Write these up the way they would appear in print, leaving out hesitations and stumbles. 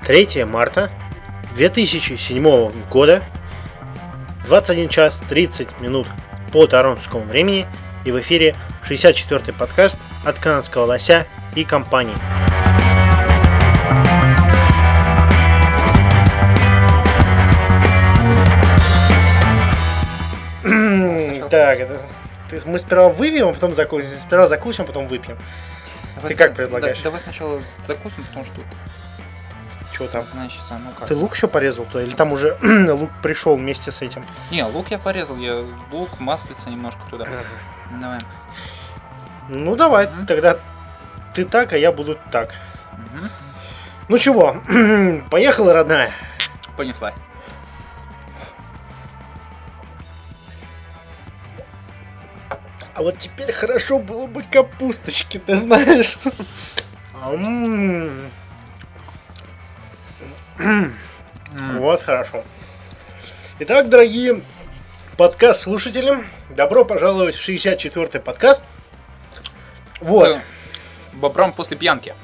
3 марта 2007 года, 21 час 30 минут по торонтовскому времени, и в эфире 64-й подкаст от Канадского лося и компании. Так, мы сперва выпьем, а потом закусим. Сперва закусим, а потом выпьем. Ты как предлагаешь? Давай сначала закусим, потому что... Чего там? Значит, ну как? Ты лук еще порезал то? Или там уже лук пришел вместе с этим? Не, лук я порезал, я лук, маслица немножко туда. Давай. Ну давай, тогда ты так, а я буду так. Ну чего, поехала, родная? Понесла. А вот теперь хорошо было бы капусточки, ты знаешь. Вот хорошо. Итак, дорогие подкаст-слушатели, добро пожаловать в 64-й подкаст. Вот. Бобрам после пьянки.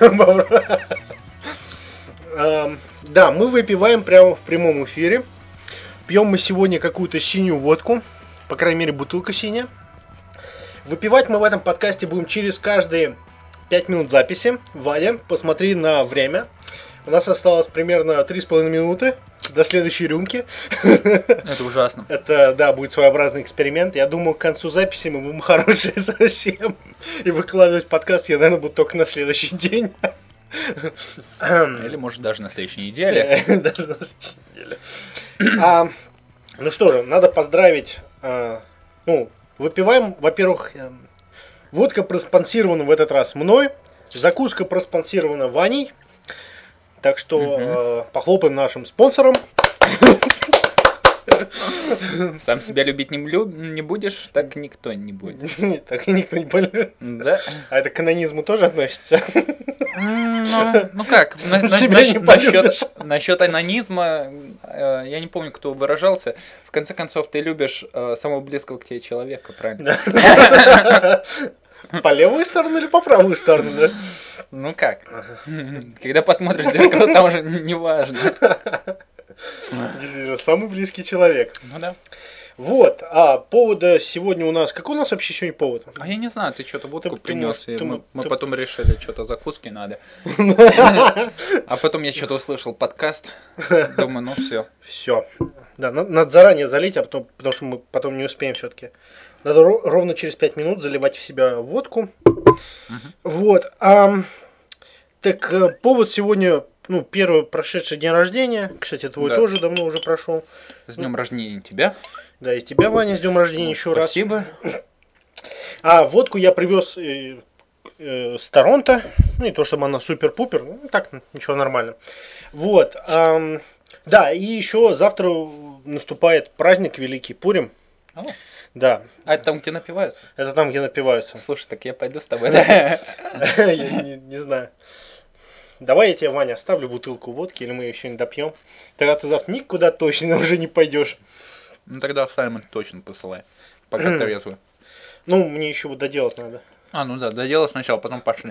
Да, мы выпиваем прямо в прямом эфире. Пьем мы сегодня какую-то синюю водку. По крайней мере, бутылка синяя. Выпивать мы в этом подкасте будем через каждые 5 минут записи. Ваня, посмотри на время. У нас осталось примерно 3,5 минуты до следующей рюмки. Это ужасно. Это, да, будет своеобразный эксперимент. Я думаю, к концу записи мы будем хорошие совсем. И выкладывать подкаст я, наверное, буду только на следующий день. Или, может, даже на следующей неделе. Даже на следующей неделе. Ну что же, надо поздравить... Выпиваем, во-первых, водка проспонсирована в этот раз мной, закуска проспонсирована Ваней, так что похлопаем нашим спонсорам. Сам себя любить не будешь, так никто не будет. Так и никто не полюбит. Да. А это к канонизму тоже относится? Ну как, насчет анонизма, я не помню, кто выражался. В конце концов, ты любишь самого близкого к тебе человека, правильно? По левую сторону или по правую сторону, да? Ну как? Когда посмотришь в зеркало, там уже не важно. Действительно, самый близкий человек. Ну да. Вот, а повода сегодня у нас... Какой у нас вообще сегодня повод? А я не знаю, ты что-то водку принес, и мы потом решили, что-то закуски надо. А потом я что-то услышал подкаст, думаю, ну все. Все. Да, надо заранее залить, потому что мы потом не успеем все-таки. Надо ровно через 5 минут заливать в себя водку. Вот. Так, повод сегодня... первый прошедший день рождения. Кстати, твой тоже давно уже прошел. С днем рождения тебя. Да, и тебя, Ваня, с днем рождения еще раз. Спасибо. Водку я привез с Торонто. Не то, чтобы она супер-пупер. Так, ничего, нормально. Вот. Да, и еще завтра наступает праздник Великий Пурим. Да. А это там, где напиваются? Это там, где напиваются. Слушай, так я пойду с тобой, да? Я не знаю. Давай я тебе, Ваня, оставлю бутылку водки, или мы еще не допьем. Тогда ты завтра никуда точно уже не пойдешь. Ну тогда Саймон точно посылай, пока трезвый. Мне еще вот доделать надо. Ну да, доделай сначала, потом пошли.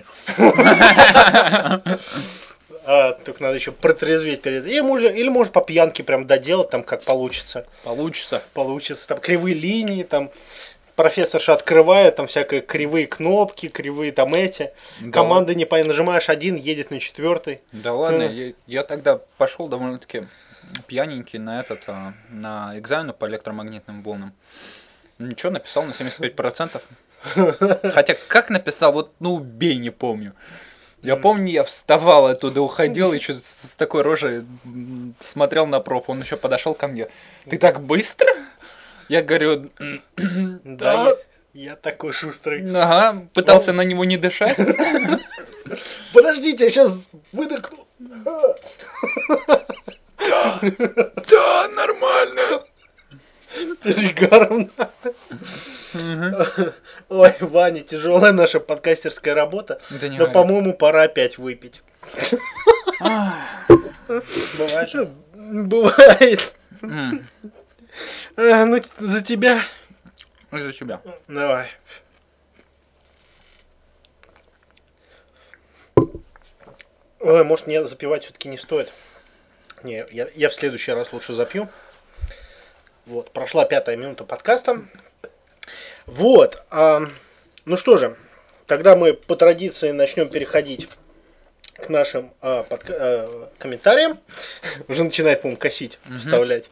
Только надо еще протрезветь перед... Или может по пьянке прям доделать, там как получится. Получится. Там кривые линии, там профессорша открывает, там всякие кривые кнопки, кривые там эти. Да. Команды не понятно. Нажимаешь один, едет на 4. Да ладно, я тогда пошел довольно-таки пьяненький на экзамену по электромагнитным волнам. Ничего, написал на 75%. Хотя как написал, убей, не помню. Я помню, я вставал оттуда, уходил, и что-то с такой рожей смотрел на проф. Он еще подошел ко мне. Ты так быстро? Я говорю, да. Я такой шустрый. Ага, пытался на него не дышать. Подождите, я сейчас выдохну. Да, нормально. Перегаром. Ой, Ваня, тяжелая наша подкастерская работа. Но, по-моему, пора опять выпить. Бывает же? Бывает. За тебя. За тебя. Давай. Ой, может, мне запивать все-таки не стоит. Не, я в следующий раз лучше запью. Вот, прошла 5-я минута подкаста. Вот, ну что же, тогда мы по традиции начнем переходить к нашим комментариям. Уже начинает, по-моему, косить, вставлять.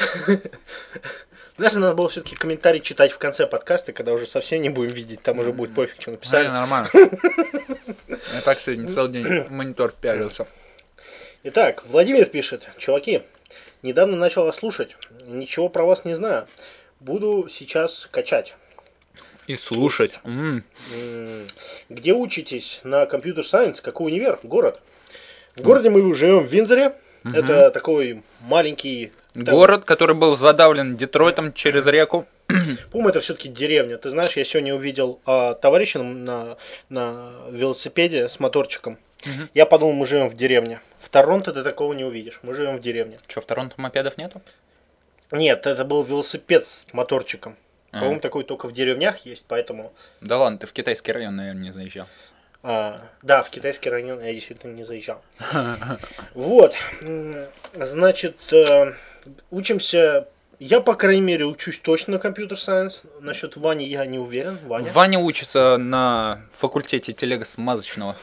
Даже надо было все-таки комментарий читать в конце подкаста, когда уже совсем не будем видеть, там уже будет пофиг, что написали. Нормально. Я так сегодня целый день в монитор пялился. Итак, Владимир пишет: чуваки, недавно начал вас слушать, ничего про вас не знаю. Буду сейчас качать. И слушать. Где учитесь на компьютер сайенс? Какой универ? Город? В городе мы живем в Виндзоре. Это такой маленький город, который был задавлен Детройтом через реку. По-моему, это все-таки деревня. Ты знаешь, я сегодня увидел товарища на велосипеде с моторчиком. Я подумал, мы живем в деревне. В Торонто ты такого не увидишь. Мы живем в деревне. Что, в Торонто мопедов нету? Нет, это был велосипед с моторчиком. По-моему, такой только в деревнях есть, поэтому... Да ладно, ты в китайский район, наверное, не заезжал. Да, в китайский район я действительно не заезжал. Вот. Значит, учимся... Я, по крайней мере, учусь точно на компьютер-сайенс. Насчет Вани я не уверен. Ваня учится на факультете телегосмазочного.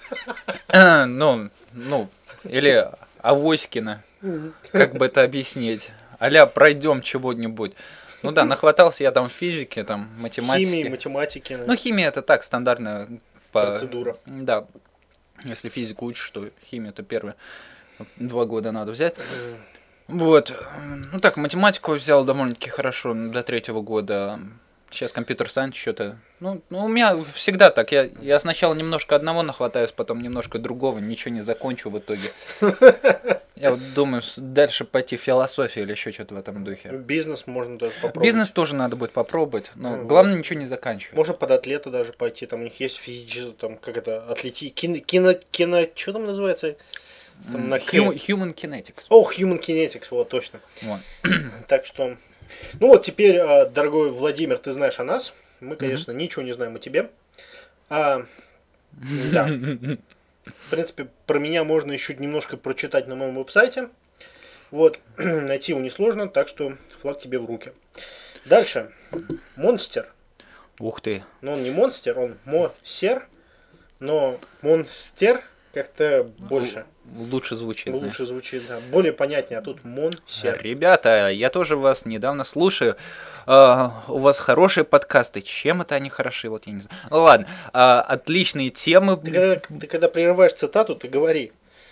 Или Авоськина. Как бы это объяснить? Аля, пройдем чего-нибудь. Ну да, нахватался я там физики, там математики. Химии, математики. Ну, химия это так, стандартная процедура. Да. Если физику учишь, то химию это первые 2 года надо взять. Вот. Ну так, математику взял довольно-таки хорошо до 3-го года. Сейчас компьютер-сайенс что-то. Ну, у меня всегда так. Я сначала немножко одного нахватаюсь, потом немножко другого, ничего не закончу в итоге. Я вот думаю, дальше пойти в философию или еще что-то в этом духе. Бизнес можно даже попробовать. Бизнес тоже надо будет попробовать, но главное ничего не заканчивать. Можно под атлета даже пойти, там у них есть физически, там, как это, что там называется? Там на Human Kinetics. Human Kinetics, вот, точно. Вот. Так что, ну вот теперь, дорогой Владимир, ты знаешь о нас. Мы, конечно, ничего не знаем о тебе. Да. В принципе, про меня можно еще немножко прочитать на моем веб-сайте. Вот, найти его несложно, так что флаг тебе в руки. Дальше. Монстер. Ух ты. Но он не монстер, он монсер, но монстер как-то больше. Лучше звучит. Лучше звучит, да. Более понятнее, а тут монсер. Ребята, я тоже вас недавно слушаю. У вас хорошие подкасты. Чем это они хороши? Вот я не знаю. Ладно, отличные темы. Ты когда прерываешь цитату, ты говори.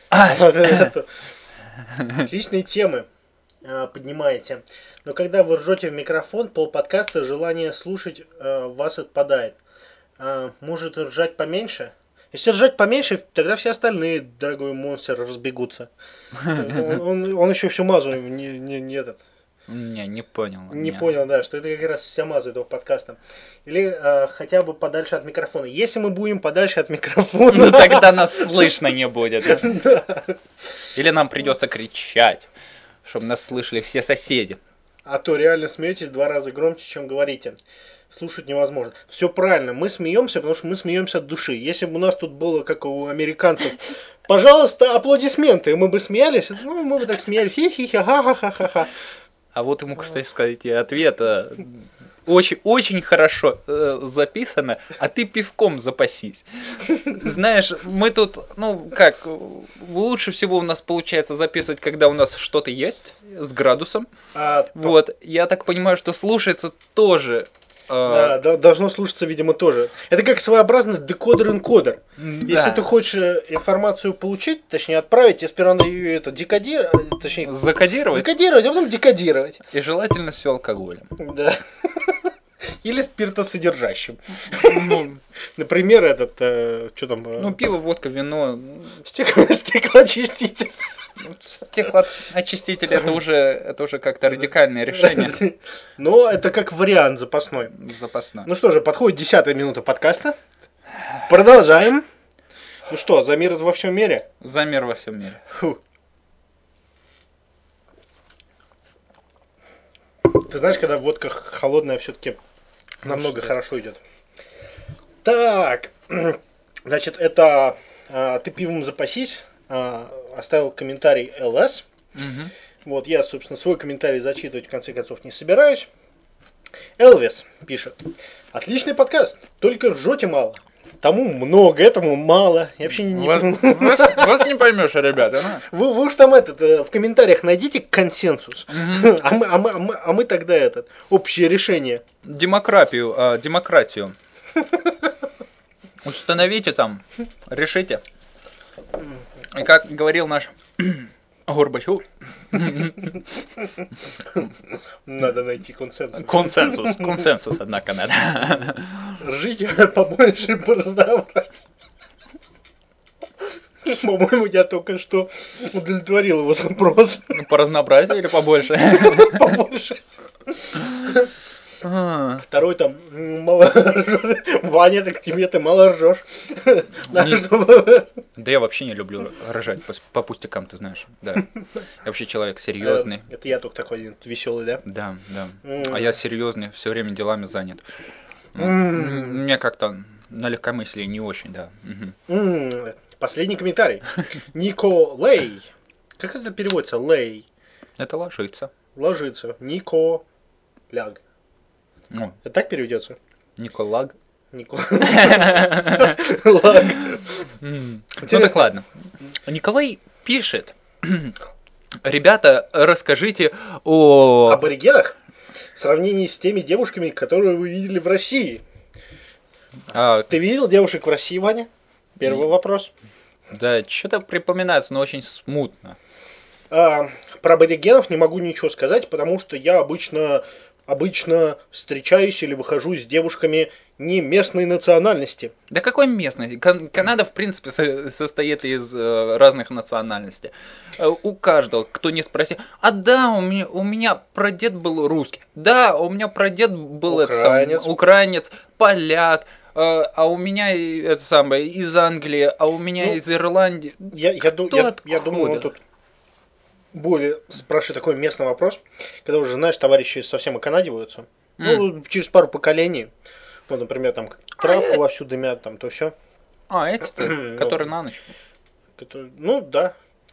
Отличные темы поднимаете. Но когда вы ржете в микрофон, полподкаста желание слушать вас отпадает. Может ржать поменьше? Если ржать поменьше, тогда все остальные, дорогой монстр, разбегутся. Он еще всю мазу не этот. Не понял. Не понял, да, что это как раз вся маза этого подкаста. Или хотя бы подальше от микрофона. Если мы будем подальше от микрофона... Ну тогда нас слышно не будет. Или нам придется кричать, чтобы нас слышали все соседи. А то реально смеетесь 2 раза громче, чем говорите. Слушать невозможно. Все правильно, мы смеемся, потому что мы смеемся от души. Если бы у нас тут было, как у американцев, пожалуйста, аплодисменты, мы бы смеялись, ну, мы бы так смеялись, хи-хи-хи, ха-ха-ха-ха-ха. А вот ему, кстати, сказать ответ. Очень, очень хорошо записано, а ты пивком запасись. Знаешь, мы тут, лучше всего у нас получается записывать, когда у нас что-то есть с градусом. Вот, я так понимаю, что слушается тоже. Да, должно слушаться, видимо, тоже. Это как своеобразный декодер-энкодер. Да. Если ты хочешь информацию получить, точнее отправить, тебе сперва надо ее декодировать, точнее закодировать, а потом декодировать. И желательно с алкоголем. Да. Или спиртосодержащим. Например, что там? Пиво, водка, вино. Стеклоочиститель. Стеклоочиститель это уже как-то радикальное решение. Но это как вариант запасной. Ну что же, подходит 10-я минута подкаста. Продолжаем. Ну что, за мир во всем мире? За мир во всем мире. Фу. Ты знаешь, когда водка холодная, все-таки намного хорошо идет. Так, значит, это Ты пивом запасись. Оставил комментарий ЛС. Мгм. Вот, я, собственно, свой комментарий зачитывать в конце концов не собираюсь. Элвис пишет. Отличный подкаст, только ржете мало. Тому много, этому мало. Я вообще не Вас, понимаю. вас не поймешь, ребята. Вы уж там в комментариях найдите консенсус. Мгм. А мы тогда общее решение. Демократию. Установите там, решите. И как говорил наш Горбачев, Надо найти консенсус. консенсус, однако, надо. Ржите побольше, поразнообразнее. По-моему, я только что удовлетворил его запрос. По разнообразию или побольше? Побольше. А, Второй там мало ржешь. Ваня, так тебе ты мало ржешь. Надо, чтобы- Да я вообще не люблю ржать по пустякам, ты знаешь. Да. Я вообще человек серьезный. Это я только такой один веселый, да? Да. М. А я серьезный, все время делами занят. М. Мне как-то на легкомыслие не очень, да. Мгм. Последний комментарий. Нико Лей. Как это переводится? Лей. Это ложится. Ложится. Нико Ляг. Ну, Это так переведется? Николаг. Нико. Лаг. Ну Интересно. так ладно. Николай пишет. Ребята, расскажите о... Аборигенах в сравнении с теми девушками, которые вы видели в России. Ты видел девушек в России, Ваня? Первый вопрос. Да, что-то припоминается, но очень смутно. Про аборигенов не могу ничего сказать, потому что я обычно встречаюсь или выхожу с девушками не местной национальности. Да какой местный? Канада, в принципе, состоит из разных национальностей. У каждого, кто не спросил, да, у меня прадед был русский, да, у меня прадед был украинец, поляк, а у меня это самое из Англии, а у меня из Ирландии. Я думаю, он тут более спрашивает такой местный вопрос, когда уже, знаешь, товарищи совсем оканадиваются. Ну, через пару поколений. Вот, например, там травку вовсю дымят, там то все. Эти-то, которые на ночь. Ну, да.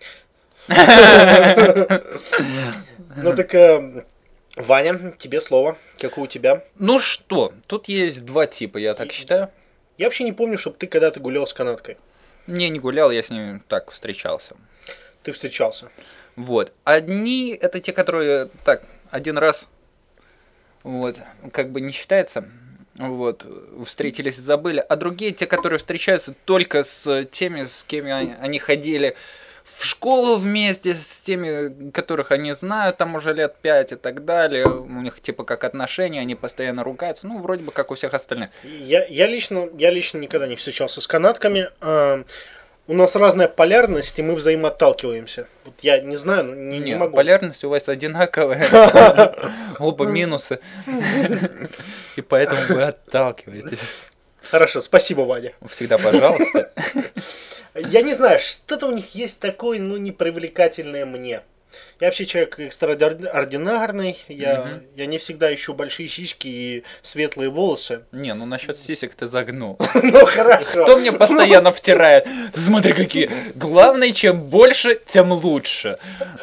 Ну так, Ваня, тебе слово. Какое у тебя? Ну что, тут есть два типа, я так считаю. Я вообще не помню, чтобы ты когда-то гулял с канадкой. Не гулял, я с ним так встречался. Ты встречался. Вот. Одни это те, которые так, один раз, вот, как бы не считается, вот, встретились и забыли, а другие те, которые встречаются только с теми, с кем они ходили в школу вместе, с теми, которых они знают там уже лет 5 и так далее, у них типа как отношения, они постоянно ругаются, ну, вроде бы как у всех остальных. Я лично никогда не встречался с канадками. У нас разная полярность, и мы взаимоотталкиваемся. Вот я не знаю, не Нет, могу. полярность у вас одинаковая, оба минусы, и поэтому вы отталкиваетесь. Хорошо, спасибо, Ваня. Всегда пожалуйста. Я не знаю, что-то у них есть такое, ну, непривлекательное мне. Я вообще человек экстраординарный, я не всегда ищу большие сиськи и светлые волосы. Не, ну насчет сисек ты загнул. Ну, хорошо. Кто мне постоянно втирает? Смотри какие. Главное, чем больше, тем лучше.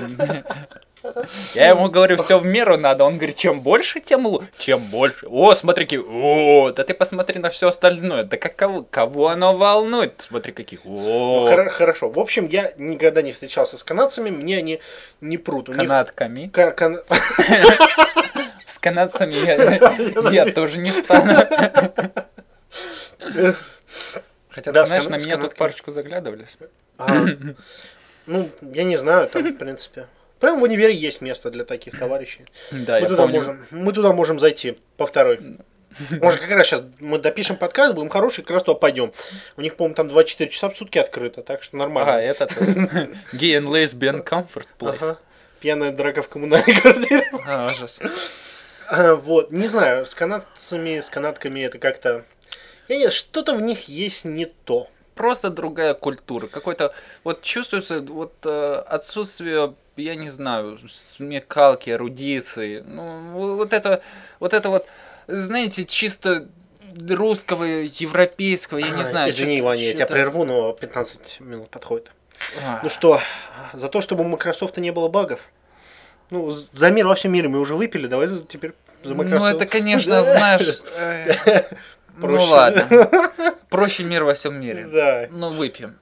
Я ему говорю, все в меру надо. Он говорит, чем больше, тем лучше. Чем больше. О, смотри какие. О, да ты посмотри на все остальное. Да кого оно волнует? Смотри какие. Ну, О, хорошо. В общем, я никогда не встречался с канадцами, мне они не прут. канадками. С канадцами я тоже не стану. Хотя, Да, ты знаешь, с на меня тут канадками. парочку заглядывались. Ну, я не знаю, там, в принципе. Прям в универе есть место для таких товарищей. Да, я помню. Мы туда можем зайти по второй. Может, как раз сейчас мы допишем подкаст, будем хорошие, как раз туда пойдем. У них, по-моему, там 24 часа в сутки открыто, так что нормально. Этот Gay and Lesbian Comfort Place. Ага. Пьяная драка в коммунальной квартире. Ужас. Вот, не знаю, с канадками это как-то... Что-то в них есть не то. Просто другая культура. Какой-то, вот чувствуется отсутствие, я не знаю, смекалки, эрудиции. Ну, вот это вот, знаете, чисто русского, европейского, я не знаю. Извини, Ваня, я тебя что-то- прерву, но 15 минут подходит. А, Ну что, за то, чтобы у Microsoft не было багов? Ну, за мир во всем мире мы уже выпили, давай теперь за Microsoft. Ну, это, конечно, знаешь... Ну, Проще. ладно. Проще мир во всем мире. Да. Ну, выпьем.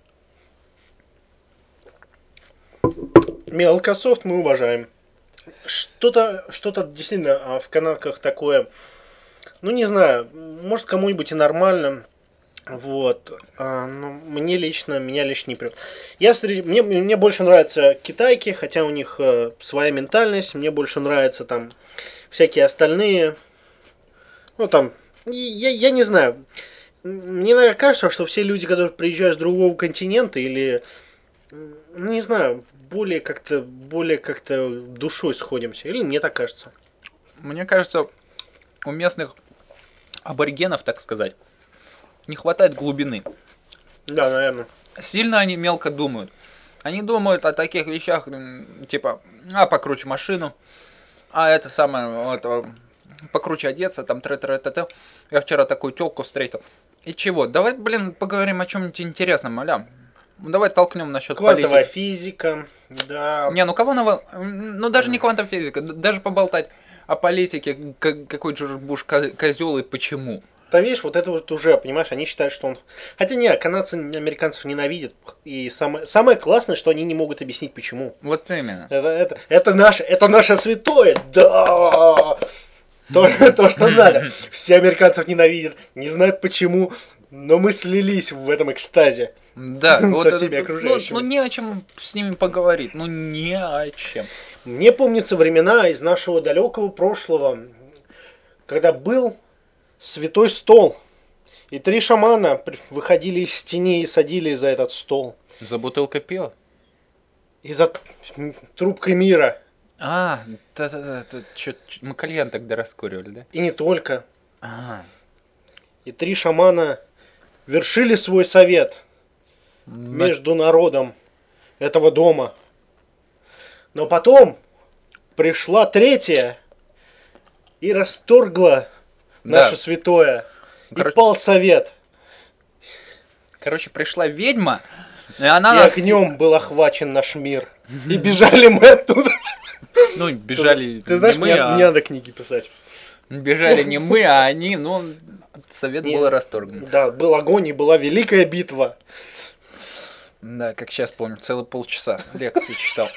Microsoft мы уважаем. Что-то действительно в канадках такое, ну не знаю, может кому-нибудь и нормально, вот, но меня лично не прет. Мне больше нравятся китайки, хотя у них своя ментальность, мне больше нравятся там всякие остальные, ну там, я не знаю, мне иногда кажется, что все люди, которые приезжают с другого континента или, ну не знаю, более как-то душой сходимся, или мне так кажется. Мне кажется, у местных аборигенов, так сказать, не хватает глубины. Да, наверное. Сильно они мелко думают. Они думают о таких вещах, типа, покруче машину, это самое, вот, покруче одеться, там, тре-тре-те-те. Я вчера такую тёлку встретил. И чего? Давай, поговорим о чем-нибудь интересном, аля. Давай толкнем насчет Квантовая политики. физика, да. Не, ну кого ну даже не квантовая физика, даже поболтать о политике, какой Джордж Буш козел и почему. Там видишь, вот это вот уже, понимаешь, они считают, что он... Хотя нет, канадцы американцев ненавидят. И самое классное, что они не могут объяснить, почему. Вот именно. Это наше святое, да! То, что надо. Все американцев ненавидят, не знают почему, но мы слились в этом экстазе. Да, вот Со это, всеми окружающими. ну не о чем с ними поговорить, ну не о чем. Мне помнятся времена из нашего далекого прошлого, когда был святой стол. И 3 шамана выходили из тени и садились за этот стол. За бутылкой пива? И за трубкой мира. Да, мы кальян тогда раскуривали, да? И не только. А, И 3 шамана вершили свой совет между народом этого дома. Но потом пришла третья и расторгла наше святое. И пал совет. Короче, пришла ведьма, и И она... огнем был охвачен наш мир. И бежали мы оттуда. Ну, бежали Ты знаешь, не мы, мне надо книги писать. Бежали не мы, а они, ну, совет Не, был расторгнут. Да, был огонь и была великая битва. Да, как сейчас помню, целых полчаса лекции читал.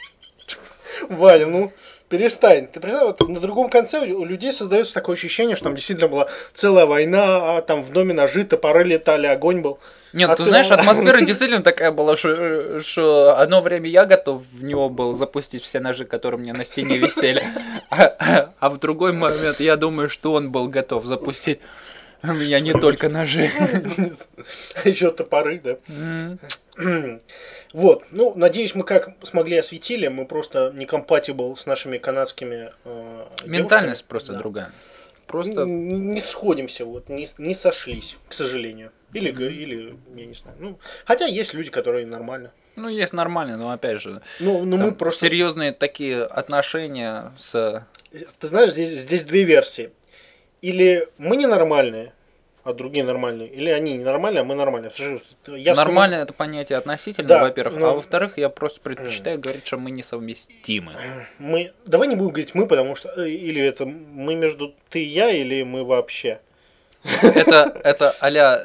Ваня, ну перестань. Ты представь, вот на другом конце у людей создается такое ощущение, что там действительно была целая война, а там в доме ножи, топоры летали, огонь был. Нет, ты знаешь, атмосфера действительно такая была, что одно время я готов в него был запустить все ножи, которые у меня на стене висели, а в другой момент я думаю, что он был готов запустить у меня не только ножи. Еще топоры, да. Вот, ну, надеюсь, мы как смогли осветили, мы просто не compatible с нашими канадскими Ментальность девушками. просто Да. другая. Просто... Не сходимся, вот, не сошлись, к сожалению. Или, я не знаю. Ну, хотя есть люди, которые нормально. Ну, есть нормально, но опять же, Ну, мы просто... серьезные такие отношения с... Ты знаешь, здесь 2 версии. Или мы ненормальные, а другие нормальные, или они ненормальные, а мы нормальные. Нормально это понятие относительно, да, во-первых, но... а во-вторых, я просто предпочитаю говорить, что мы несовместимы. Давай не будем говорить мы, потому что... Или это мы между ты и я, или мы вообще. Это а-ля...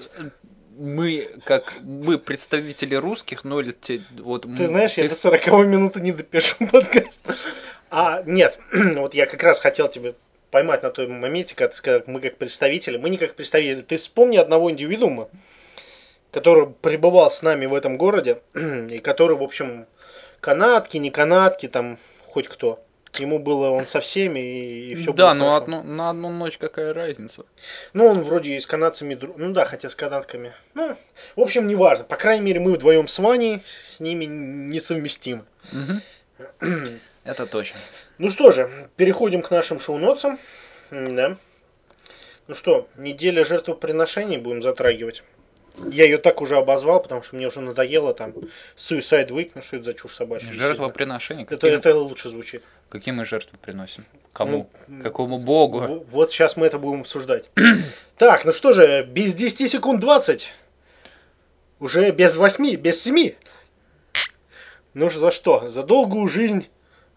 Мы представители русских, ну или вот... Ты знаешь, я до 40 минуты не допишу подкаст. Нет, вот я как раз хотел тебе поймать на том моменте, когда ты сказал, мы как представители. Мы не как представители. Ты вспомни одного индивидуума, который пребывал с нами в этом городе, и который, в общем, канадки, не канадки, там, хоть кто. Ему было, он со всеми, и все было хорошо. Да, но на одну ночь какая разница? Ну, он вроде и с канадцами, ну да, хотя с канадками. Ну, в общем, неважно. По крайней мере, мы вдвоем с Ваней, с ними несовместимы. Это точно. Ну что же, переходим к нашим шоу-нотсам. Да. Ну что, неделя жертвоприношений будем затрагивать. Я ее так уже обозвал, потому что мне уже надоело там Suicide Week, ну что это за чушь собачья. Жертвоприношение. Это лучше звучит. Какие мы жертвы приносим? Кому? Ну, Какому богу? Вот сейчас мы это будем обсуждать. Так, ну что же, без 10 секунд 20. Уже без 8, без 7. Ну за что? За долгую жизнь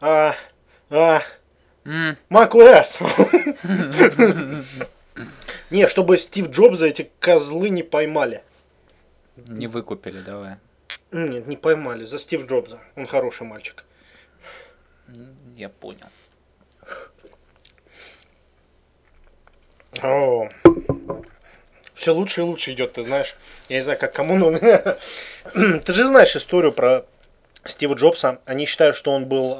macOS. Не, чтобы Стив Джобса эти козлы не поймали. Не выкупили, давай. Нет, не поймали. За Стив Джобса. Он хороший мальчик. Я понял. О, все лучше и лучше идет, ты знаешь. Я не знаю, как кому, но у меня... Ты же знаешь историю про Стива Джобса. Они считают, что он был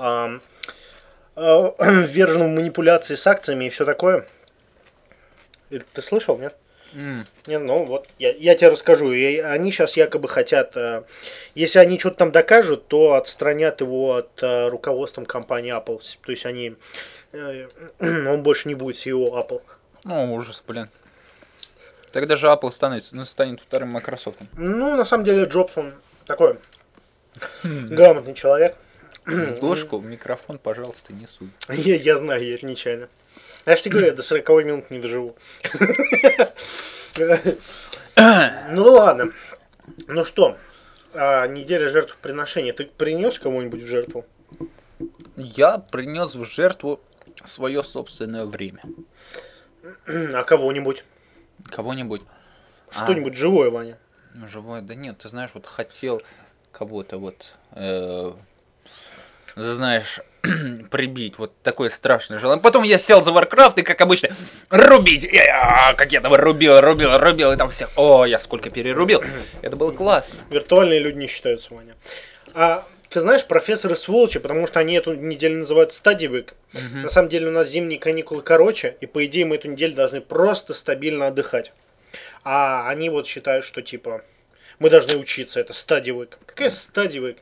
ввержен в манипуляции с акциями и все такое. Ты слышал, нет? Не, ну вот, я тебе расскажу. И они сейчас якобы хотят, если они что-то там докажут, то отстранят его от руководства компании Apple. То есть он больше не будет CEO Apple. Ну, ужас, блин. Тогда же Apple станет вторым Microsoft. Ну, на самом деле, Джобс, он такой грамотный человек. Ложку в микрофон, пожалуйста, не суй. Я знаю, я это нечаянно. Я же тебе говорю, я до 40 минут не доживу. Ну ладно. Ну что, неделя жертвоприношения. Ты принес кому-нибудь в жертву? Я принес в жертву свое собственное время. А кого-нибудь? Кого-нибудь. Что-нибудь живое, Ваня? Живое? Да нет, ты знаешь, вот хотел кого-то вот, знаешь, прибить. Вот такое страшное желание. Потом я сел за Warcraft и, как обычно, рубить. Как я там рубил, и там всех. О, я сколько перерубил. Это было классно. Виртуальные люди не считаются, Ваня. Ты знаешь, профессоры сволочи, потому что они эту неделю называют Study Week. На самом деле у нас зимние каникулы короче, и по идее мы эту неделю должны просто стабильно отдыхать. А они вот считают, что типа мы должны учиться, это Study Week. Какая Study Week?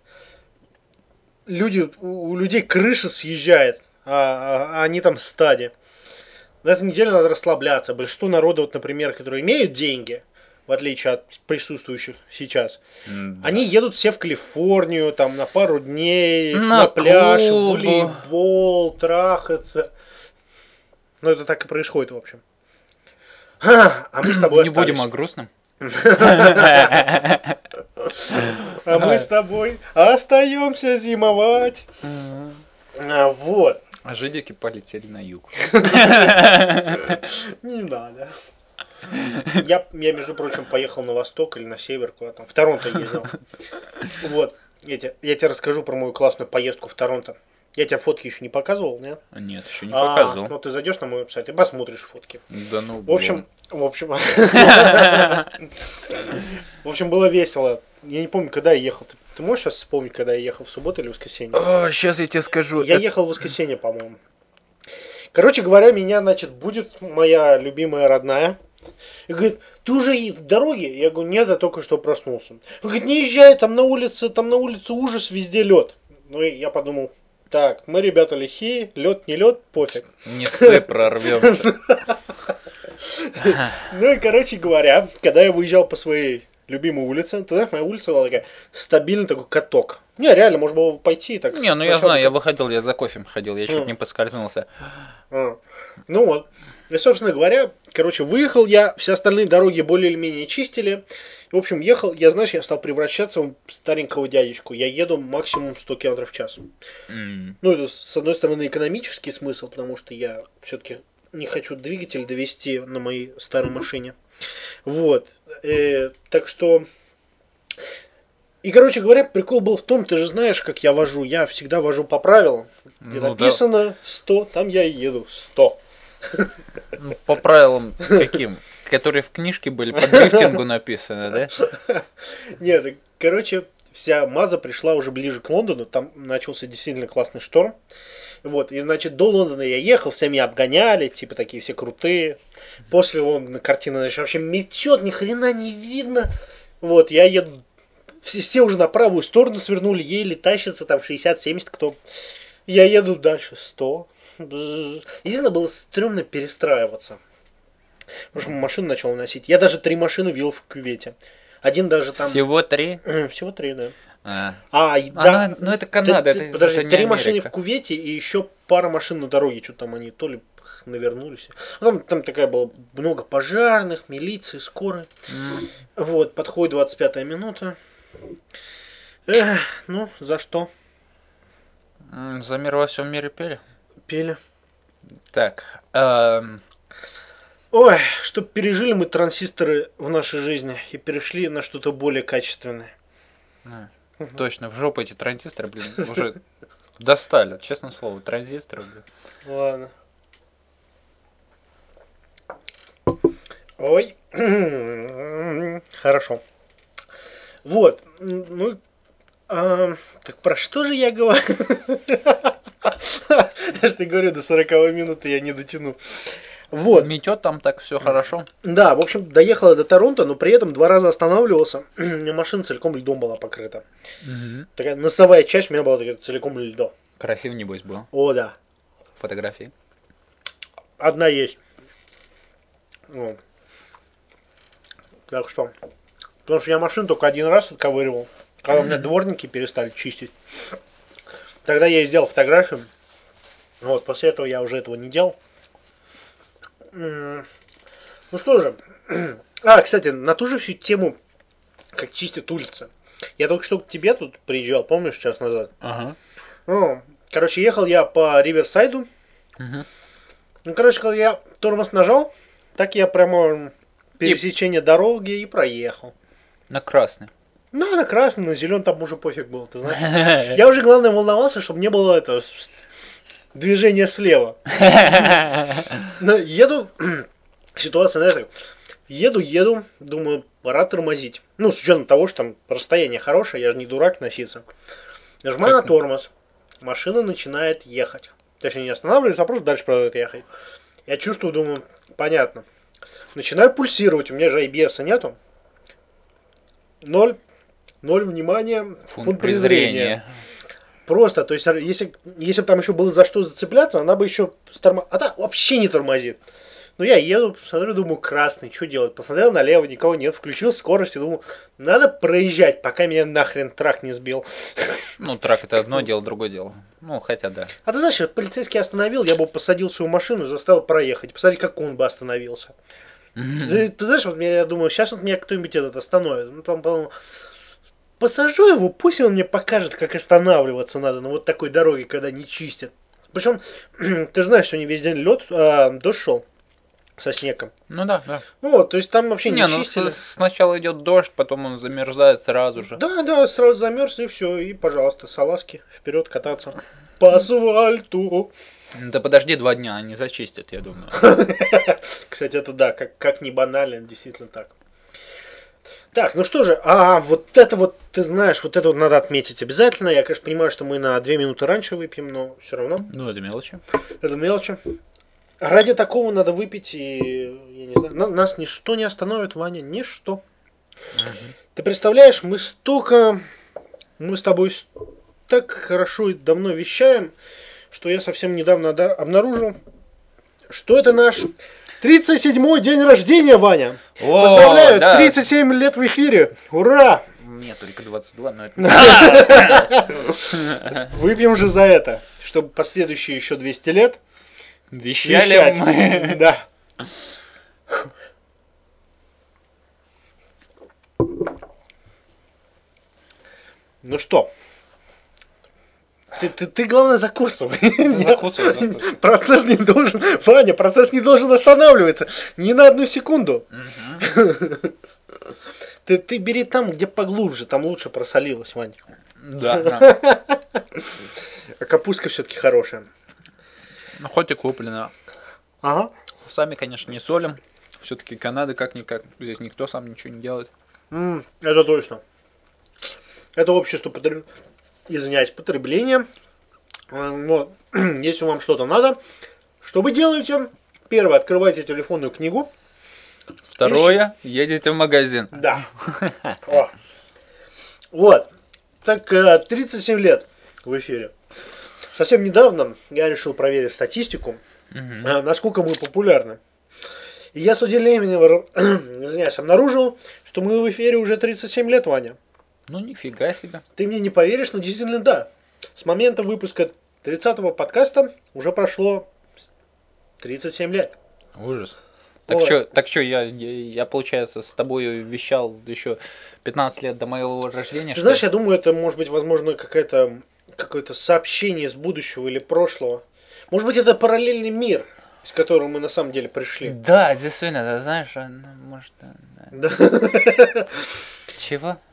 У людей крыша съезжает, а они там стади. На этой неделе надо расслабляться. Большинство народа, вот, например, которые имеют деньги, в отличие от присутствующих сейчас, они едут все в Калифорнию, там, на пару дней, на пляж, в волейбол, трахаться. Ну, это так и происходит, в общем. А мы с тобой не остались. будем о грустном. А мы с тобой остаемся зимовать. Вот. А жидики полетели на юг. Не надо. Я, между прочим, поехал на восток или на север, куда там. В Торонто ездил. Вот. Я тебе расскажу про мою классную поездку в Торонто. Я тебе фотки еще не показывал, нет? Нет, еще не показывал. Ну ты зайдешь на мой веб-сайт и посмотришь фотки. Да ну, В общем, было весело. Я не помню, когда я ехал. Ты можешь сейчас вспомнить, когда я ехал, в субботу или в воскресенье? Сейчас я тебе скажу. Я ехал в воскресенье, по-моему. Короче говоря, меня, значит, будет моя любимая родная. И говорит, ты уже в дороге? Я говорю, нет, я только что проснулся. Он говорит, не езжай, там на улице ужас, везде лед. Ну и я подумал, так, мы, ребята, лихие, лед, не лед, пофиг. Не ссы, прорвемся. Ну и, короче говоря, когда я выезжал по своей любимой улице, ты знаешь, моя улица была такая, стабильный такой каток. Не, реально, можно было пойти и так. Не, ну я знаю, я выходил, я за кофе ходил, я чуть не поскользнулся. Ну вот. И, собственно говоря, короче, выехал я, все остальные дороги более или менее чистили. В общем, ехал, я стал превращаться в старенького дядечку. Я еду максимум 100 км в час. Ну, это, с одной стороны, экономический смысл, потому что я все-таки не хочу двигатель довести на моей старой машине. Вот. Так что... И, короче говоря, прикол был в том, ты же знаешь, как я вожу. Я всегда вожу по правилам. Где написано 100, там я и еду 100. Ну, по правилам каким? Которые в книжке были по дрифтингу написаны, да? Нет, короче, вся Маза пришла уже ближе к Лондону. Там начался действительно классный шторм. Вот, и, значит, до Лондона я ехал, все меня обгоняли, типа такие все крутые. После Лондона картина, значит, вообще метет, ни хрена не видно. Вот, я еду, все уже на правую сторону свернули, еле тащатся, там 60-70 кто. Я еду дальше, 100. Единственное, было стрёмно перестраиваться. Потому что машину начал носить. Я даже 3 машины вел в кювете. Один даже там... Всего 3? Всего 3, да. Да. Ну это Канада, Подожди, это не 3 машины в Америка. Кувейте и еще пара машин на дороге. Что там они то ли навернулись. Там такая была много пожарных, милиции, скорой. Вот, подходит 25-я минута. Ну, за что? За мир во всем мире пели? Пели. Так. Ой, чтоб пережили мы транзисторы в нашей жизни и перешли на что-то более качественное. Точно, в жопу эти транзисторы, блин, уже достали, честное слово, транзисторы, блин. Ладно. Ой. Хорошо. Вот. Ну, так про что же я говорю? Я же говорю, до 40 минуты я не дотяну. Вот. Метет там так все хорошо. Да, в общем, доехала до Торонто, но при этом 2 раза останавливался. У меня машина целиком льдом была покрыта. Такая носовая часть у меня была целиком льдом. Красиво, небось, был. О, да. Фотографии. Одна есть. Вот. Так что. Потому что я машину только один раз отковыривал. Когда у меня дворники перестали чистить. Тогда я и сделал фотографию. Вот, после этого я уже этого не делал. Ну что же. Кстати, на ту же всю тему, как чистят улицы. Я только что к тебе тут приезжал, помнишь, час назад? Ага. Ну, короче, ехал я по Риверсайду. Ну, короче, когда я тормоз нажал, так я прямо пересечение дороги и проехал. На красный. Ну, на красный, на зеленый там уже пофиг был, ты знаешь. Я уже, главное, волновался, чтобы не было этого движения слева. Но еду, ситуация, знаешь, еду, думаю, пора тормозить. Ну, с учетом того, что там расстояние хорошее, я же не дурак носиться. Нажимаю на тормоз, машина начинает ехать. Точнее, не останавливается, а просто дальше продолжает ехать. Я чувствую, думаю, понятно. Начинаю пульсировать, у меня же ABS нету. 0 внимания, фунт презрения. Просто, то есть, если бы там еще было за что зацепляться, она бы еще а так вообще не тормозит. Ну, я еду, смотрю, думаю, красный, что делать? Посмотрел налево, никого нет, включил скорость и думаю, надо проезжать, пока меня нахрен трак не сбил. Ну, трак это одно дело, другое дело. Ну, хотя да. А ты знаешь, полицейский остановил, я бы посадил свою машину и заставил проехать. Посмотри, как он бы остановился. Ты знаешь, вот я думаю, сейчас вот меня кто-нибудь этот остановит. Ну, там, по-моему, посажу его, пусть он мне покажет, как останавливаться надо на вот такой дороге, когда не чистят. Причем, ты же знаешь, что не весь день лед, дождь шел со снегом. Ну да, да. Ну вот, то есть там вообще не чистили. Ну сначала идет дождь, потом он замерзает сразу же. Да, сразу замерз и все, и пожалуйста, салазки вперед кататься по асфальту. Да подожди 2 дня, они зачистят, я думаю. Кстати, это да, как не банально, действительно так. Так, ну что же, вот это вот, ты знаешь, вот это вот надо отметить обязательно. Я, конечно, понимаю, что мы на 2 минуты раньше выпьем, но все равно. Ну, это мелочи. Это мелочи. Ради такого надо выпить, и, я не знаю, нас ничто не остановит, Ваня, ничто. Ты представляешь, мы с тобой так хорошо и давно вещаем, что я совсем недавно обнаружил, что это наш 37-й день рождения, Ваня. Поздравляю, да. 37 лет в эфире. Ура! Мне только 22, но это... Выпьем же за это, чтобы последующие еще 200 лет вещать. Мы. Да. Ну что? Ты главное закусывай. Закусывай. Процесс не должен, Ваня, процесс не должен останавливаться ни на одну секунду. Ты бери там, где поглубже, там лучше просолилось, Ваня. Да. А капустка все-таки хорошая. Ну, хоть и куплено. Ага. Сами, конечно, не солим. Все-таки Канада как-никак. Здесь никто сам ничего не делает. Это точно. Это общество потребления. Вот. Если вам что-то надо, что вы делаете? Первое, открывайте телефонную книгу. Второе, едете в магазин. Да. Вот. Так, 37 лет в эфире. Совсем недавно я решил проверить статистику, насколько мы популярны. И я с удивлением, извиняюсь, обнаружил, что мы в эфире уже 37 лет, Ваня. Ну, нифига себе. Ты мне не поверишь, но действительно да. С момента выпуска 30-го подкаста уже прошло 37 лет. Ужас. Вот. Так что, я, получается, с тобой вещал еще 15 лет до моего рождения, Ты что знаешь, ли? я думаю, это может быть, возможно, какое-то сообщение с будущего или прошлого. Может быть, это параллельный мир, из которого мы на самом деле пришли. Да, действительно, ты знаешь, ну, может, да. Да. Чего?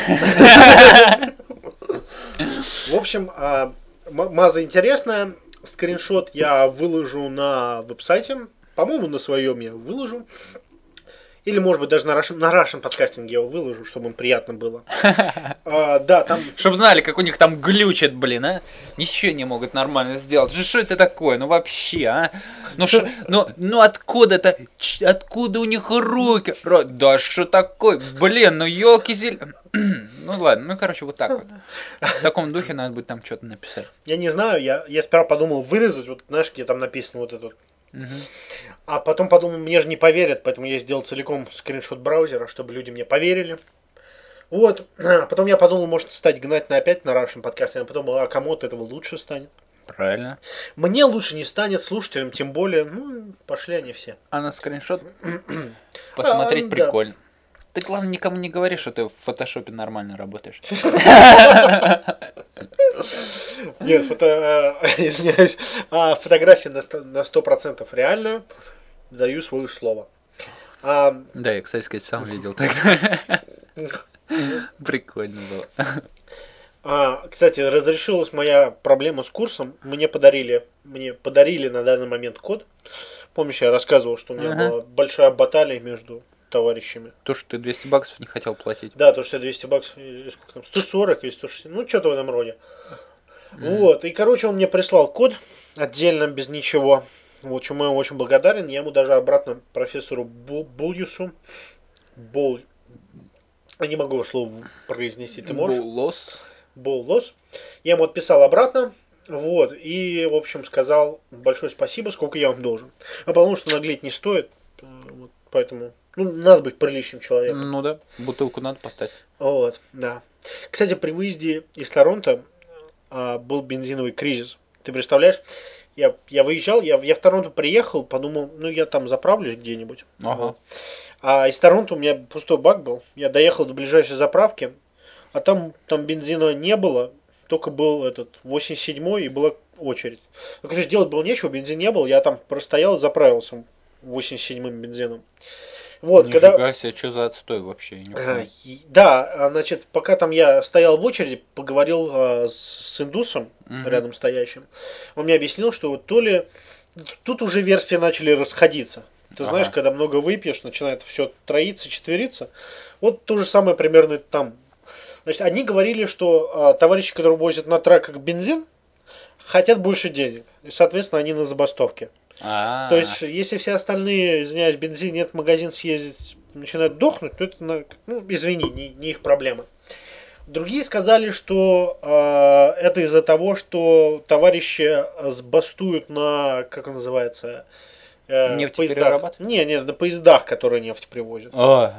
В общем, маза интересная. Скриншот я выложу на веб-сайте. По-моему, на своем я выложу. Или, может быть, даже на Russian подкастинге я его выложу, чтобы им приятно было. Да, там... Чтоб знали, как у них там глючит, блин, а? Ничего не могут нормально сделать. Что это такое? Ну вообще, а? Ну откуда-то? Откуда у них руки? Да что такое? Блин, ну елки Ну ладно, ну короче, вот так вот. В таком духе надо будет там что-то написать. Я не знаю, я сперва подумал вырезать, вот знаешь, где там написано вот это. А потом подумал, мне же не поверят, поэтому я сделал целиком скриншот браузера, чтобы люди мне поверили. Вот. А потом я подумал, может стать гнать на опять на Russian подкасте. А потом, а кому от этого лучше станет? Правильно. Мне лучше не станет, слушателям тем более. Ну, пошли они все. А на скриншот посмотреть Да. прикольно. Ты, главное, никому не говори, что ты в фотошопе нормально работаешь. Нет, извиняюсь, фотография на 100% реальная. Даю свое слово. Да, я, кстати сказать, сам видел тогда. Прикольно было. Кстати, разрешилась моя проблема с курсом. Мне подарили на данный момент код. Помнишь, я рассказывал, что у меня была большая баталия между товарищами. То, что ты 200 баксов не хотел платить. Да, то, что я 200 баксов, сколько там, 140 или 160, ну, что-то в этом роде. Вот, и, короче, он мне прислал код отдельно, без ничего. Вот, чему я очень благодарен. Я ему даже обратно профессору Бульюсу, я не могу его слово произнести, ты можешь? Боллос. Я ему отписал обратно. Вот, и, в общем, сказал большое спасибо, сколько я вам должен. А потому что наглеть не стоит, вот, поэтому, ну, надо быть приличным человеком. Ну да, бутылку надо поставить. Вот, да. Кстати, при выезде из Торонто был бензиновый кризис. Ты представляешь? Я выезжал, я в Торонто приехал, подумал, ну я там заправлюсь где-нибудь. Ага. Вот. А из Торонто у меня пустой бак был. Я доехал до ближайшей заправки, а там бензина не было, только был этот 87-й и была очередь. Ну, конечно, делать было нечего, бензин не был, я там простоял и заправился 87-м бензином. Вот, Нифига себе, что за отстой вообще, я не понимаю. Да, значит, пока там я стоял в очереди, поговорил с индусом, рядом стоящим, он мне объяснил, что вот то ли тут уже версии начали расходиться. Ты знаешь, когда много выпьешь, начинает все троиться, четвериться. Вот то же самое примерно там. Значит, они говорили, что товарищи, которые возят на траках бензин, хотят больше денег. И, соответственно, они на забастовке. То есть, если все остальные, извиняюсь, бензин нет в магазин съездить, начинают дохнуть, то это, ну, извини, не их проблема. Другие сказали, что это из-за того, что товарищи бастуют на, как он называется, поездах. Не, на поездах, которые нефть привозят.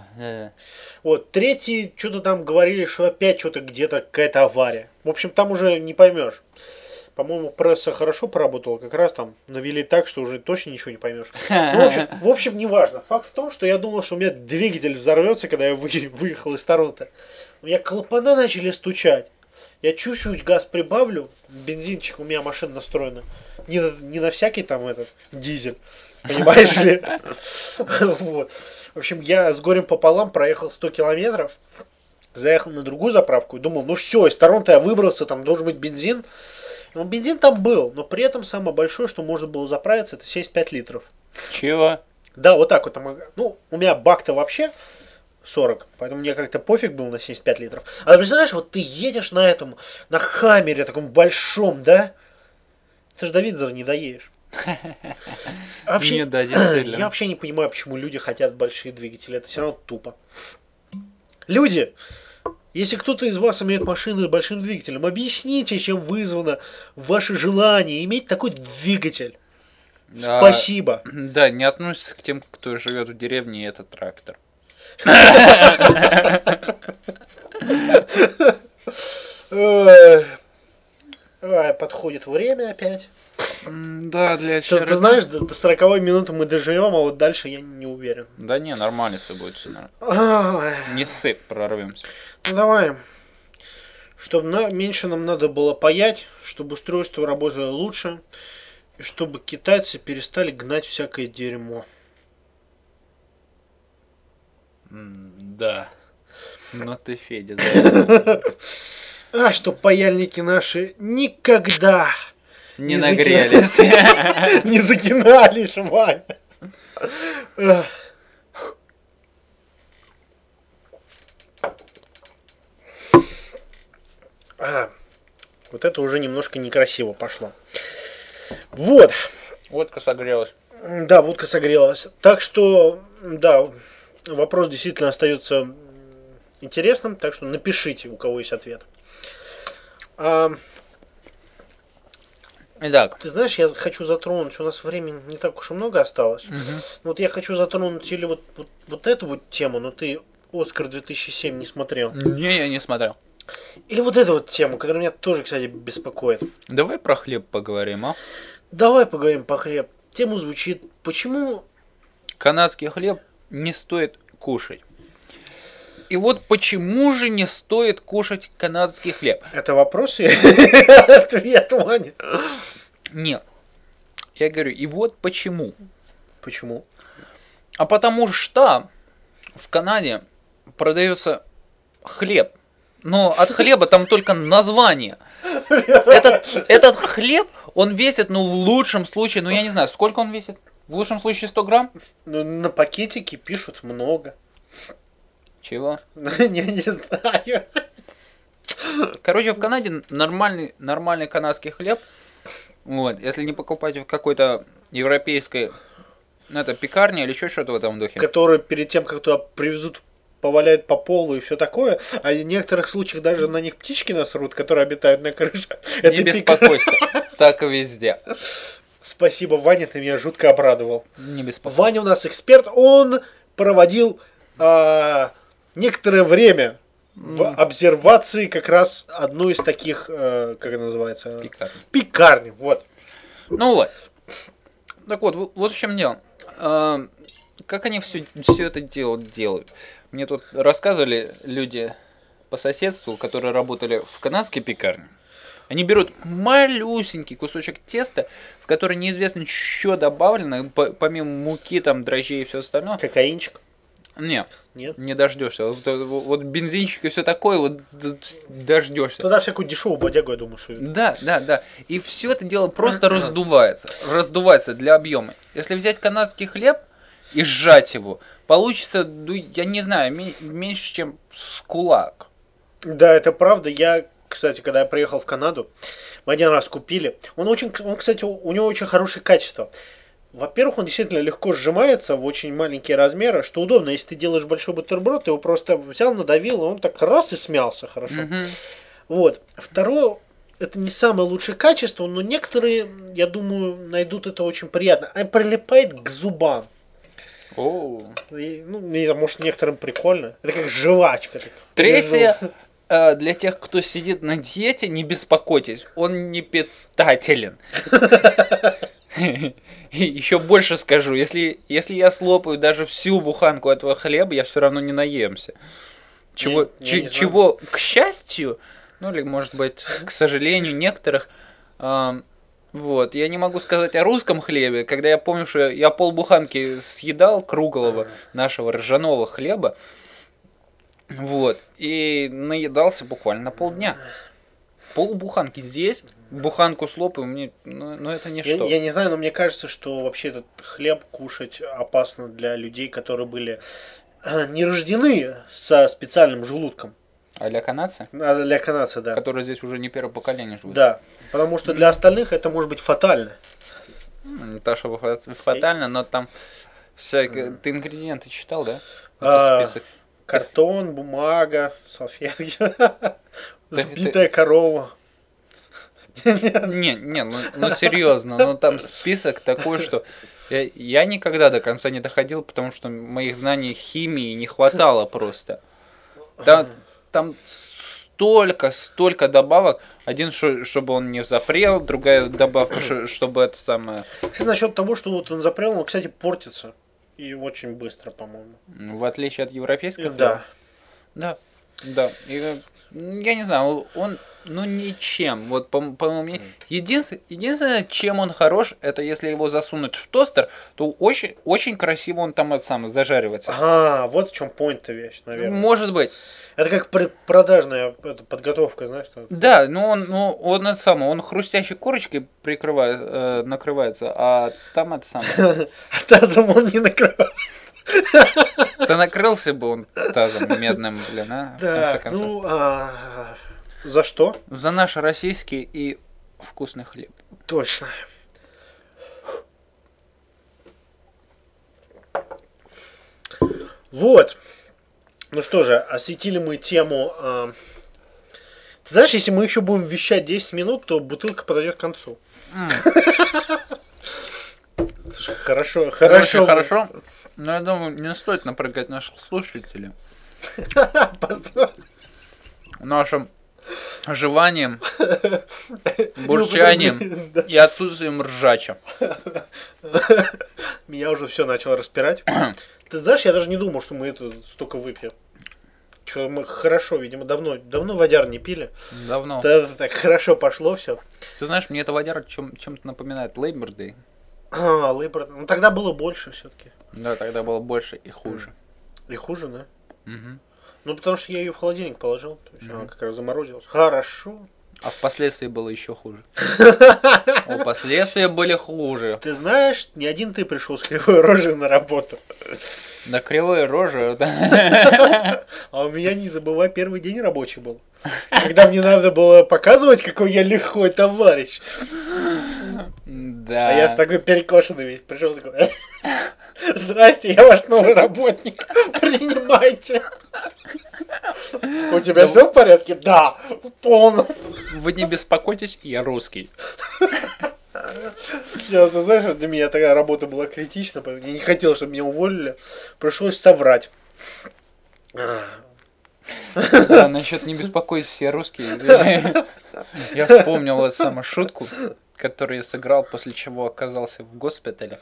Вот. Третьи что-то там говорили, что опять что-то где-то какая-то авария. В общем, там уже не поймешь. По-моему, пресса хорошо поработала, как раз там навели так, что уже точно ничего не поймешь. Ну, в общем, неважно. Факт в том, что я думал, что у меня двигатель взорвется, когда я выехал из Торонто. У меня клапана начали стучать. Я чуть-чуть газ прибавлю, бензинчик, у меня машина настроена. Не на всякий там этот дизель. Понимаешь ли? Вот. В общем, я с горем пополам проехал 100 километров, заехал на другую заправку и думал, ну все, из Торонто я выбрался, там должен быть бензин. Ну, бензин там был, но при этом самое большое, что можно было заправиться, это 75 литров. Чего? Да, вот так вот. Ну, у меня бак-то вообще 40, поэтому мне как-то пофиг был на 75 литров. А ты представляешь, вот ты едешь на этом, на Хаммере таком большом, да? Ты же до Виндзора не доедешь. Вообще, я вообще не понимаю, почему люди хотят большие двигатели. Это все равно тупо. Люди, если кто-то из вас имеет машину с большим двигателем, объясните, чем вызвано ваше желание иметь такой двигатель. Спасибо. Да, не относится к тем, кто живет в деревне, и это трактор. Подходит время опять. Да, для Ты знаешь, до 40-й минуты мы доживем, а вот дальше я не уверен. Да не, нормально все будет, все нормально. Не сыпь, прорвемся. Ну давай. Чтобы меньше нам надо было паять, чтобы устройство работало лучше, и чтобы китайцы перестали гнать всякое дерьмо. Да. Но ты, Федя, за это А чтоб паяльники наши никогда не нагрелись. не загинались, Ваня. Вот это уже немножко некрасиво пошло. Вот. Водка согрелась. Да, водка согрелась. Так что, да, вопрос действительно остается интересным, так что напишите, у кого есть ответ. Итак. Ты знаешь, я хочу затронуть, у нас времени не так уж и много осталось. Вот я хочу затронуть или вот эту вот тему, но ты Оскар 2007 не смотрел. Не, я не смотрел. Или вот эту вот тему, которая меня тоже, кстати, беспокоит. Давай про хлеб поговорим, а? Давай поговорим по хлеб. Тема звучит, почему канадский хлеб не стоит кушать. И вот почему же не стоит кушать канадский хлеб? Это вопрос или ответ, Ваня? Нет. Я говорю, и вот почему. Почему? А потому что в Канаде продается хлеб. Но от хлеба там только название. Этот хлеб, он весит, ну, в лучшем случае, ну, я не знаю, сколько он весит? В лучшем случае 100 грамм? Ну, на пакетике пишут много. Чего? Не знаю. Короче, в Канаде нормальный канадский хлеб, вот, если не покупать в какой-то европейской, это пекарне или еще что-то в этом духе. Которые перед тем, как туда привезут, поваляют по полу и все такое, а в некоторых случаях даже на них птички насрут, которые обитают на крыше. Не беспокойся, так и везде. Спасибо, Ваня, ты меня жутко обрадовал. Не беспокойся. Ваня у нас эксперт, он проводил некоторое время в обсервации как раз одной из таких, как это называется? Пекарни. Вот. Ну вот. Так вот в чем дело. Как они все это делают? Мне тут рассказывали люди по соседству, которые работали в канадской пекарне. Они берут малюсенький кусочек теста, в который неизвестно, что добавлено, помимо муки, там, дрожжей и все остальное. Кокаинчик? Нет, Нет? Не дождешься. Вот бензинчик и все такое, вот дождешься. Туда всякую дешевую бодягу, я думаю, что... Да. И все это дело просто раздувается. Раздувается для объема. Если взять канадский хлеб и сжать его, получится, ну, я не знаю, меньше, чем с кулак. Да, это правда. Я, кстати, когда я приехал в Канаду, мы один раз купили. Он, кстати, у него очень хорошее качество. Во-первых, он действительно легко сжимается в очень маленькие размеры, что удобно. Если ты делаешь большой бутерброд, ты его просто взял, надавил, и он так раз и смялся хорошо. Вот. Второе, это не самое лучшее качество, но некоторые, я думаю, найдут это очень приятно. Он прилипает к зубам. Ну, не знаю, может, некоторым прикольно. Это как жвачка. Третье, для тех, кто сидит на диете, не беспокойтесь, он не питателен. И еще больше скажу, если я слопаю даже всю буханку этого хлеба, я все равно не наемся. Чего, к счастью, ну или может быть, к сожалению, некоторых, вот, я не могу сказать о русском хлебе, когда я помню, что я полбуханки съедал круглого нашего ржаного хлеба, вот, и наедался буквально на полдня. Полбуханки здесь, буханку слопаю, мне, ну это ничто. Я не знаю, но мне кажется, что вообще этот хлеб кушать опасно для людей, которые были не рождены со специальным желудком. А для канадца? Для канадца, да. Которые здесь уже не первое поколение живут. Да, потому что для остальных это может быть фатально. Не то чтобы фатально, но там всякие... Ты ингредиенты читал, да? Список. Картон, бумага, салфетки, сбитая корова. Не, ну серьезно, ну там список такой, что я никогда до конца не доходил, потому что моих знаний химии не хватало просто. Там столько добавок. Один, чтобы он не запрел, другая добавка, чтобы это самое... Кстати, насчет того, что вот он запрел, он, кстати, портится. И очень быстро, по-моему. В отличие от европейского. Да. Да. И, я не знаю, он, ну ничем. Вот по моему мнению, единственное, чем он хорош, это если его засунуть в тостер, то очень, очень красиво он там зажаривается. Ага, вот в чем point-то вещь, наверное. Может быть. Это как продажная подготовка, знаешь? Что? Да, но он это самое, он хрустящей корочкой накрывается, а там это самое. А тазом он не накрывает. Да накрылся бы он тазом медным, блин, а? В конце концов. Ну, за что? За наш российский и вкусный хлеб. Точно. Вот. Ну что же, осветили мы тему. Ты знаешь, если мы еще будем вещать 10 минут, то бутылка подойдет к концу. Слушай, хорошо. Хорошо. Но я думаю, не стоит напрягать наших слушателей. Нашим жеванием, бурчанием и отсутствием ржача. Меня уже все начало распирать. Ты знаешь, я даже не думал, что мы это столько выпьем. Что мы хорошо, видимо, давно водяр не пили. Давно. Да, так хорошо пошло все. Ты знаешь, мне это водяр чем-то напоминает Labor Day. Labor. Ну тогда было больше все-таки. Да, тогда было больше и хуже. И хуже, да? Угу. Ну потому что я ее в холодильник положил, то есть она как раз заморозилась. Хорошо. А впоследствии было еще хуже. Последствия были хуже. Ты знаешь, не один ты пришел с кривой рожей на работу. Да кривой рожей. А у меня, не забывай, первый день рабочий был. Когда мне надо было показывать, какой я лихой товарищ. Да. А я с такой перекошенный весь пришел такой. Здрасте, я ваш новый работник. Принимайте. У тебя все в порядке? Да, в полном. Вы не беспокойтесь, я русский. Ты знаешь, для меня такая работа была критична, я не хотел, чтобы меня уволили. Пришлось соврать. Да, насчет не беспокойтесь, я русский. Я вспомнил вот самую шутку, которую я сыграл, после чего оказался в госпитале.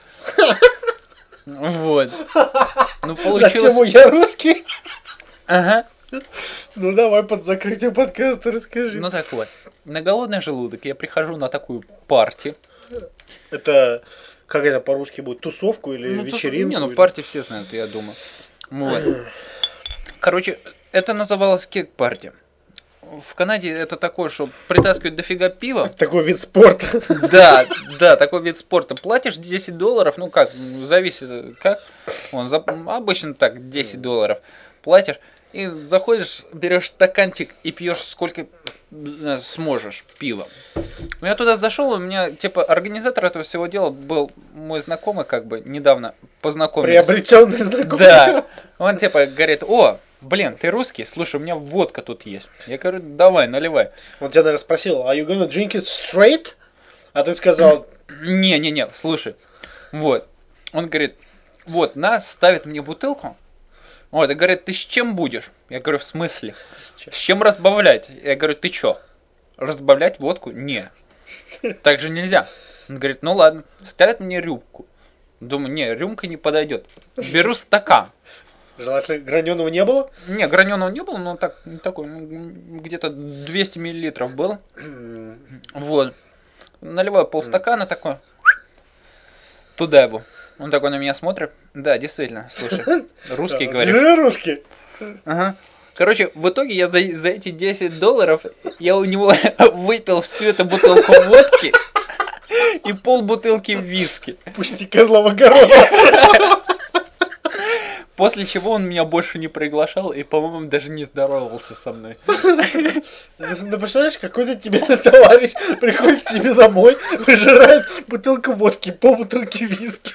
Вот. Ну, получилось... На тему «Я русский». Ага. Ну, давай под закрытие подкаста расскажи. Ну, так вот. На голодный желудок я прихожу на такую парти. Это, как это по-русски будет, тусовку или вечеринку? Не, ну, парти все знают, я думаю. Вот. Короче, это называлось кек-парти. В Канаде это такое, что притаскивают дофига пива. Такой вид спорта. Да, такой вид спорта. Платишь $10, ну как, зависит как. Обычно так, $10 платишь. И заходишь, берешь стаканчик и пьешь сколько сможешь пива. Ну, я туда зашел, у меня, типа, организатор этого всего дела был мой знакомый, как бы, недавно познакомился. Приобретенный знакомый. Да. Он, типа, говорит, блин, ты русский? Слушай, у меня водка тут есть. Я говорю, давай, наливай. Он тебя, наверное, спросил, are you gonna drink it straight? А ты сказал... Не, слушай. Вот. Он говорит, ставит мне бутылку. Вот, и говорит, ты с чем будешь? Я говорю, в смысле? С чем разбавлять? Я говорю, ты чё? Разбавлять водку? Не. Так же нельзя. Он говорит, ну ладно. Ставит мне рюмку. Думаю, не, рюмка не подойдет. Беру стакан. Желательно граненого не было? Не, граненого не было, но такой, где-то 200 миллилитров было. Вот. Наливаю полстакана такой. Туда его. Он такой на меня смотрит. Да, действительно, слушай. Русский говорит. Русский. Ага. Короче, в итоге я за эти $10 я у него выпил всю эту бутылку водки и полбутылки виски. Пусти козла в огород. После чего он меня больше не приглашал и, по-моему, даже не здоровался со мной. Ну, представляешь, какой-то тебе товарищ приходит к тебе домой, выжирает бутылку водки, полбутылки виски.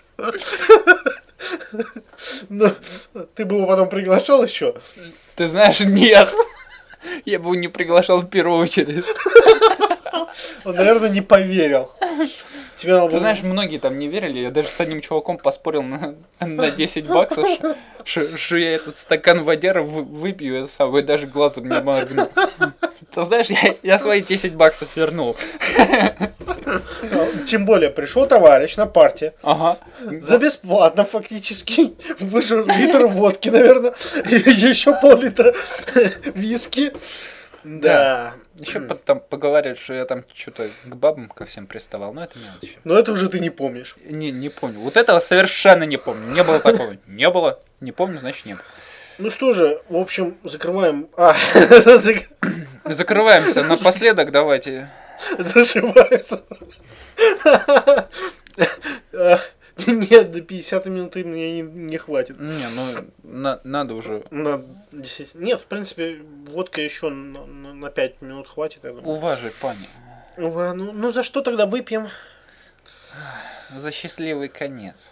Ну, ты бы его потом приглашал еще? Ты знаешь, нет. Я бы его не приглашал в первую очередь. Он, наверное, не поверил. Тебе надо Ты было... знаешь, многие там не верили. Я даже с одним чуваком поспорил на 10 баксов, что я этот стакан водяры выпью, и сам, и даже глазом не моргну. Ты знаешь, я свои 10 баксов вернул. Тем более, пришел товарищ на партии. Ага. За бесплатно фактически выжил литр водки, наверное, и еще пол-литра виски. Да. Еще там поговорят, что я там что-то к бабам ко всем приставал, но это мелочь. Но это уже ты не помнишь. Не помню. Вот этого совершенно не помню. Не было такого. Не было. Не помню, значит не было. Ну что же, в общем, закрываем... Закрываемся. Напоследок давайте. Зашиваемся. Нет, до 50 минут мне не хватит. Не, ну надо уже. На 10... Нет, в принципе, водка еще на 5 минут хватит, я думаю. Уважай, пани. Ну за что тогда выпьем? За счастливый конец.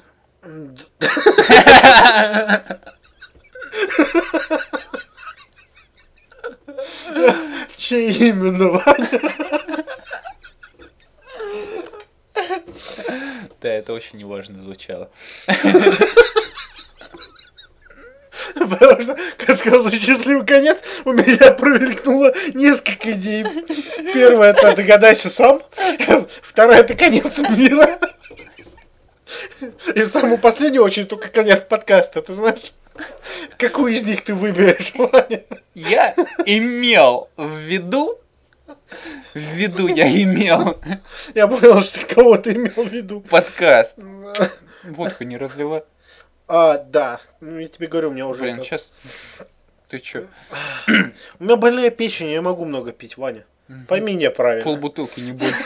Чье именно, Ваня? Да, это очень неважно звучало. Потому что, как сказал счастливый конец, у меня промелькнуло несколько идей. Первая — это догадайся сам. Вторая — это конец мира. И в самую последнюю очередь только конец подкаста. Ты знаешь, какую из них ты выберешь, Ваня? Я имел в виду я имел Я понял, что кого ты имел в виду. подкаст. Водку не разливай. Да. Ну, я тебе говорю, у меня уже... Блин, сейчас... Ты чё? У меня больная печень, я могу много пить, Ваня. Пойми меня правильно. Полбутылки не будет.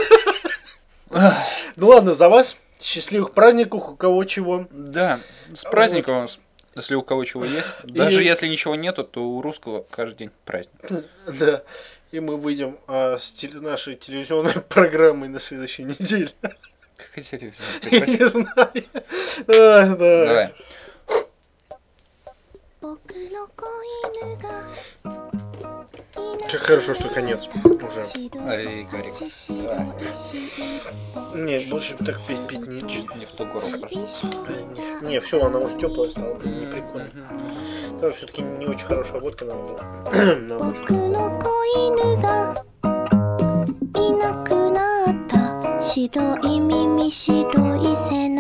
Ну ладно, за вас. Счастливых праздников, у кого чего. Да, с праздником вас, если у кого чего есть. Даже если ничего нету, то у русского каждый день праздник. Да. И мы выйдем с нашей телевизионной программой на следующей неделе. Как интересно. Я не знаю. Да. Давай. Как хорошо, что конец уже. Ай, Гарик. Давай. Нет, больше так пить не... Чуть не в ту гору пошел. Не, все, она уже теплая стала, блин, не прикольно. Там все-таки не очень хорошая водка нам была. Нам очень. 白い耳白い背